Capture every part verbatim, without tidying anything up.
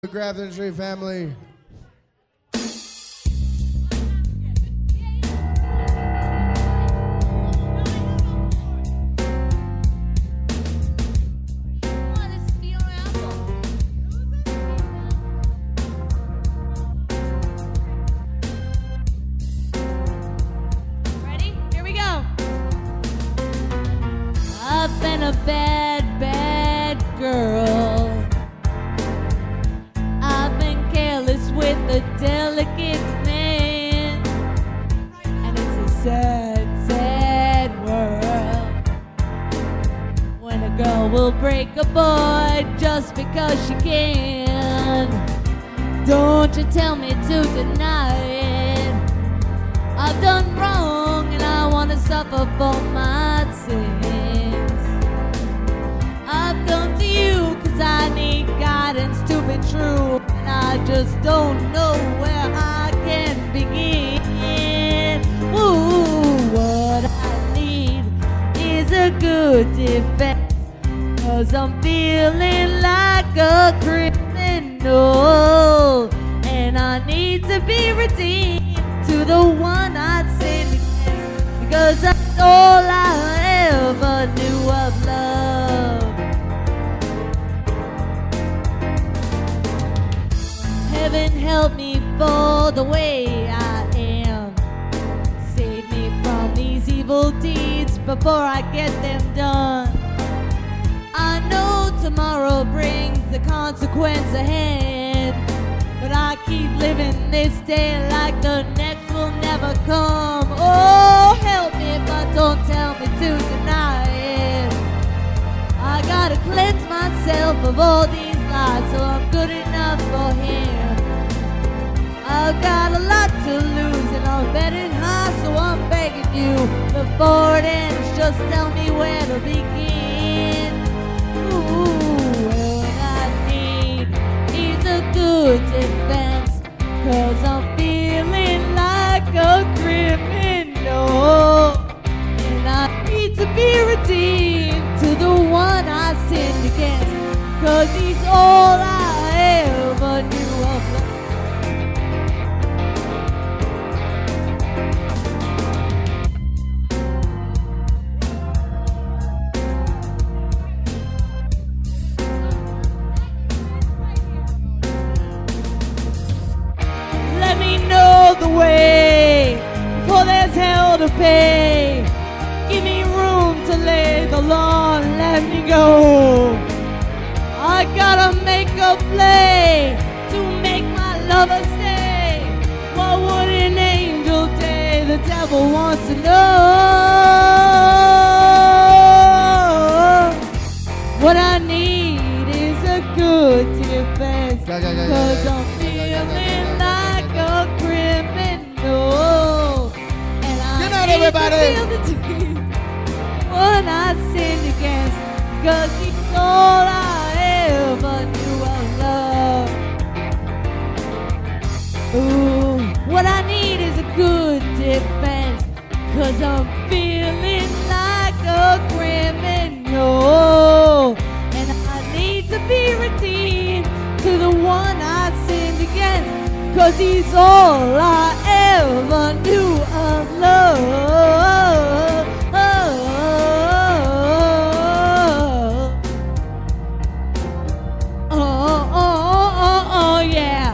The Grafton Street family. Ready? Here we go. I've been a bad, bad girl. I've been careless with a delicate man. And it's a sad, sad world when a girl will break a boy just because she can. Don't you tell me to deny it. I've done wrong and I want to suffer for my sins. I've come to you cause I need guidance to be true, and I just don't know where I can begin. Ooh, what I need is a good defense, cause I'm feeling like a criminal, and I need to be redeemed to the one I sinned against, because that's all I ever knew of love. Heaven help me for the way I am. Save me from these evil deeds before I get them done. I know tomorrow brings the consequence ahead, but I keep living this day like the next will never come. Oh, help me, but don't tell me to deny it. I gotta cleanse myself of all these lies so I'm good enough for him. I've got a lot to lose and I'm betting high, so I'm begging you before it ends, just tell me where to begin. Ooh, what I need is a good defense, cause I'm feeling like a criminal, and I need to be redeemed to the one I sinned against, cause he's all I ever knew of love. Let me know the way, for there's hell to pay. Give me room to lay the law and let me go. I gotta make a play to make my lover stay. What would an angel day? The devil wants to know. What I need is a good defense, Yeah, yeah, yeah, yeah, cause yeah, I'm yeah, yeah, yeah, feeling yeah, yeah, like a criminal, and I Good night, need everybody. to feel the deep when I sinned against, cause he's all I ever knew of love. Ooh, what I need is a good defense, cause I'm feeling like a criminal, and I need to be redeemed to the one I sinned against, cause he's all I ever knew of love. Oh, oh, oh, oh, oh, yeah.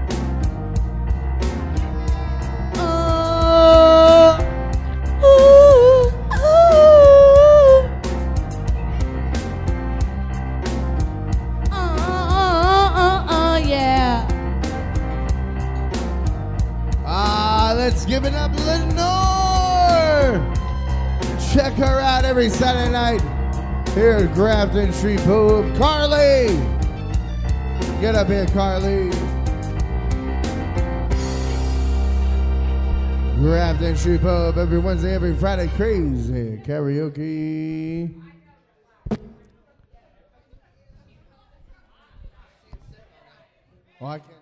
Oh, ooh, ooh. Oh, oh, oh, oh, yeah. Ah, let's give it up, Lenore. Check her out every Saturday night here at Grafton Street Pub. Carly, get up here, Carly. Grafton Street Pub every Wednesday, every Friday. Crazy karaoke. Oh, I can't.